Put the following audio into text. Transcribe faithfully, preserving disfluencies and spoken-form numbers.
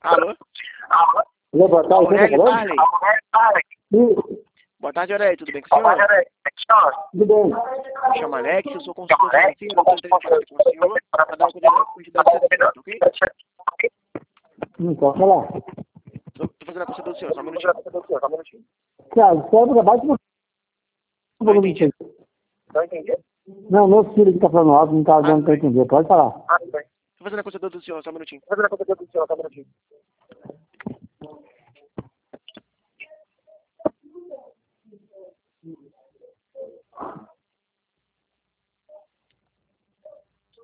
Alô? Alô, boa tarde, quem tá Aurélio Barley. falando? Boa tarde, Aurélio. Tudo bem com o senhor? Tudo bem. Me chamo Alex, eu sou consultor financeiro, eu estou interessado com o senhor para dar uma quantidade de certificado, ok? Não pode falar. Estou fazendo a consulta do senhor, só um minutinho. Tiago, só para baixo do Não volume. entendi. Não, meu filho que tá falando alto, não tá dando para entender. Pode falar. Estou fazendo a consulta do senhor, só um minutinho.